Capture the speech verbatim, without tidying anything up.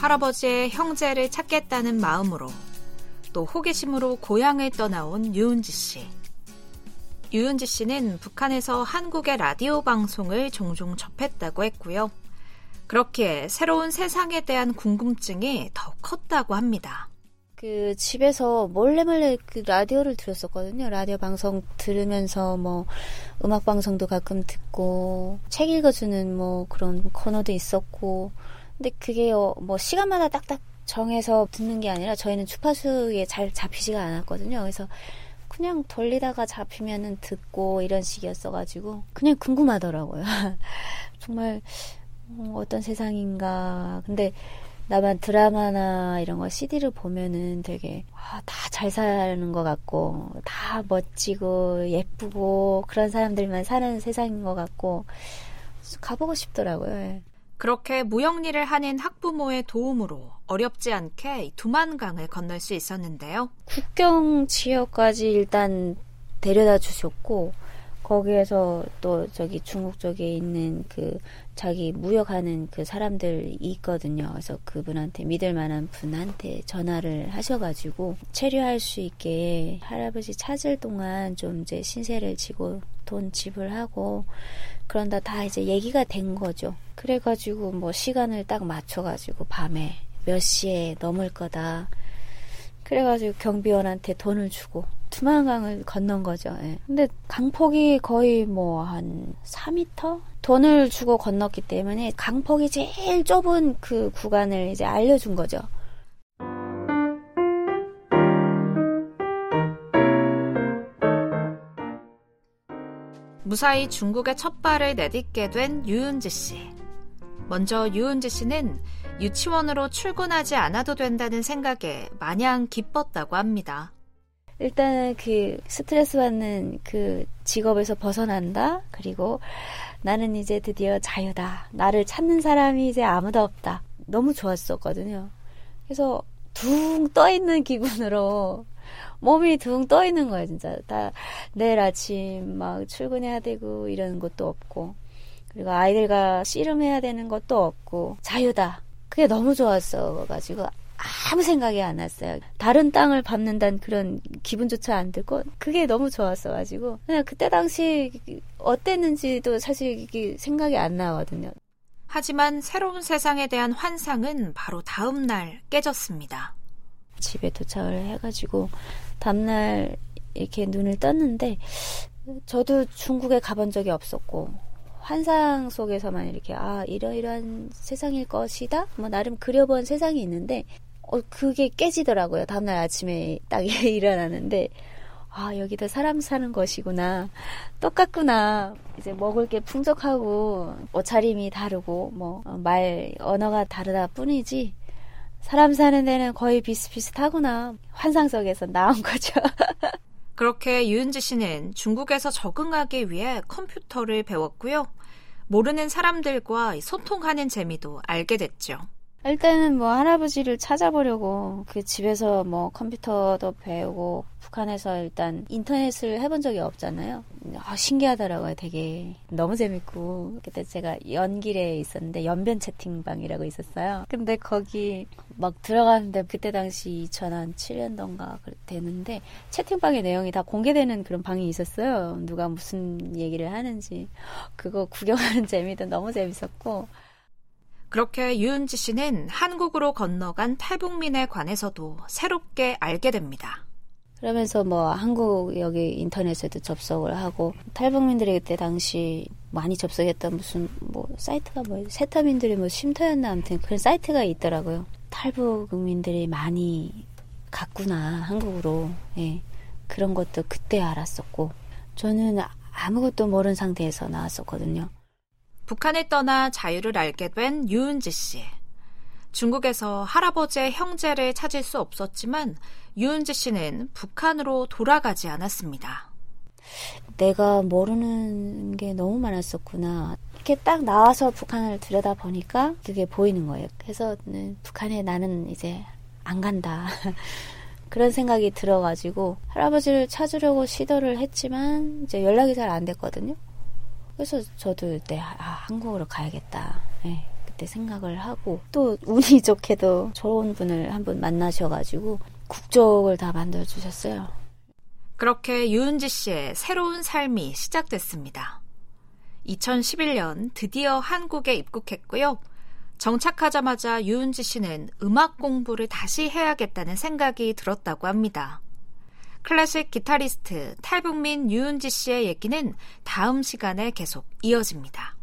할아버지의 형제를 찾겠다는 마음으로 또 호기심으로 고향을 떠나온 유은지 씨. 유은지 씨는 북한에서 한국의 라디오 방송을 종종 접했다고 했고요. 그렇기에 새로운 세상에 대한 궁금증이 더 컸다고 합니다. 그 집에서 몰래 몰래 그 라디오를 들었었거든요. 라디오 방송 들으면서 뭐 음악 방송도 가끔 듣고 책 읽어주는 뭐 그런 코너도 있었고. 근데 그게 뭐 시간마다 딱딱 정해서 듣는 게 아니라 저희는 주파수에 잘 잡히지가 않았거든요. 그래서 그냥 돌리다가 잡히면은 듣고 이런 식이었어가지고 그냥 궁금하더라고요. 정말 어떤 세상인가. 근데 나만 드라마나 이런 거 씨디를 보면은 되게 아, 다 잘 사는 것 같고 다 멋지고 예쁘고 그런 사람들만 사는 세상인 것 같고 가보고 싶더라고요. 그렇게 무역일을 하는 학부모의 도움으로 어렵지 않게 두만강을 건널 수 있었는데요. 국경 지역까지 일단 데려다 주셨고 거기에서 또 저기 중국 쪽에 있는 그 자기 무역하는 그 사람들이 있거든요. 그래서 그분한테 믿을 만한 분한테 전화를 하셔가지고 체류할 수 있게 할아버지 찾을 동안 좀 이제 신세를 지고 돈 지불하고 그런다 다 이제 얘기가 된 거죠. 그래가지고 뭐 시간을 딱 맞춰가지고 밤에 몇 시에 넘을 거다. 그래가지고 경비원한테 돈을 주고 두만강을 건넌 거죠. 예. 근데 강폭이 거의 뭐 한 사 미터? 돈을 주고 건넜기 때문에 강폭이 제일 좁은 그 구간을 이제 알려준 거죠. 무사히 중국에 첫 발을 내딛게 된 유은지 씨. 먼저 유은지 씨는 유치원으로 출근하지 않아도 된다는 생각에 마냥 기뻤다고 합니다. 일단은 그 스트레스 받는 그 직업에서 벗어난다. 그리고 나는 이제 드디어 자유다. 나를 찾는 사람이 이제 아무도 없다. 너무 좋았었거든요. 그래서 둥 떠있는 기분으로 몸이 둥 떠있는 거예요. 진짜 다 내일 아침 막 출근해야 되고 이런 것도 없고 그리고 아이들과 씨름해야 되는 것도 없고 자유다. 그게 너무 좋았어가지고 아무 생각이 안 났어요. 다른 땅을 밟는다는 그런 기분조차 안 들고 그게 너무 좋았어가지고 그냥 그때 당시 어땠는지도 사실 생각이 안 나거든요. 하지만 새로운 세상에 대한 환상은 바로 다음 날 깨졌습니다. 집에 도착을 해가지고 다음날 이렇게 눈을 떴는데 저도 중국에 가본 적이 없었고 환상 속에서만 이렇게 아 이러이러한 세상일 것이다 뭐 나름 그려본 세상이 있는데 어 그게 깨지더라고요. 다음날 아침에 딱 일어나는데 아 여기도 사람 사는 것이구나 똑같구나. 이제 먹을 게 풍족하고 옷차림이 다르고 뭐 말 언어가 다르다 뿐이지 사람 사는 데는 거의 비슷비슷하구나. 환상 속에서 나온 거죠. 그렇게 유은지 씨는 중국에서 적응하기 위해 컴퓨터를 배웠고요. 모르는 사람들과 소통하는 재미도 알게 됐죠. 일단은 뭐 할아버지를 찾아보려고 그 집에서 뭐 컴퓨터도 배우고 북한에서 일단 인터넷을 해본 적이 없잖아요. 아, 신기하더라고요. 되게 너무 재밌고 그때 제가 연길에 있었는데 연변 채팅방이라고 있었어요. 근데 거기 막 들어갔는데 그때 당시 이천칠 년도인가 되는데 채팅방의 내용이 다 공개되는 그런 방이 있었어요. 누가 무슨 얘기를 하는지 그거 구경하는 재미도 너무 재밌었고 그렇게 유은지 씨는 한국으로 건너간 탈북민에 관해서도 새롭게 알게 됩니다. 그러면서 뭐 한국 여기 인터넷에도 접속을 하고 탈북민들이 그때 당시 많이 접속했던 무슨 뭐 사이트가 뭐예요? 세터민들이 뭐 쉼터였나 아무튼 그런 사이트가 있더라고요. 탈북민들이 많이 갔구나 한국으로. 예. 그런 것도 그때 알았었고 저는 아무것도 모르는 상태에서 나왔었거든요. 북한을 떠나 자유를 알게 된 유은지 씨. 중국에서 할아버지의 형제를 찾을 수 없었지만 유은지 씨는 북한으로 돌아가지 않았습니다. 내가 모르는 게 너무 많았었구나. 이렇게 딱 나와서 북한을 들여다보니까 그게 보이는 거예요. 그래서 북한에 나는 이제 안 간다. 그런 생각이 들어가지고 할아버지를 찾으려고 시도를 했지만 이제 연락이 잘 안 됐거든요. 그래서 저도 그때 아, 한국으로 가야겠다. 네, 그때 그때 생각을 하고 또 운이 좋게도 좋은 분을 한 분 만나셔가지고 국적을 다 만들어주셨어요. 그렇게 유은지 씨의 새로운 삶이 시작됐습니다. 이천십일 년 드디어 한국에 입국했고요. 정착하자마자 유은지 씨는 음악 공부를 다시 해야겠다는 생각이 들었다고 합니다. 클래식 기타리스트 탈북민 유은지 씨의 얘기는 다음 시간에 계속 이어집니다.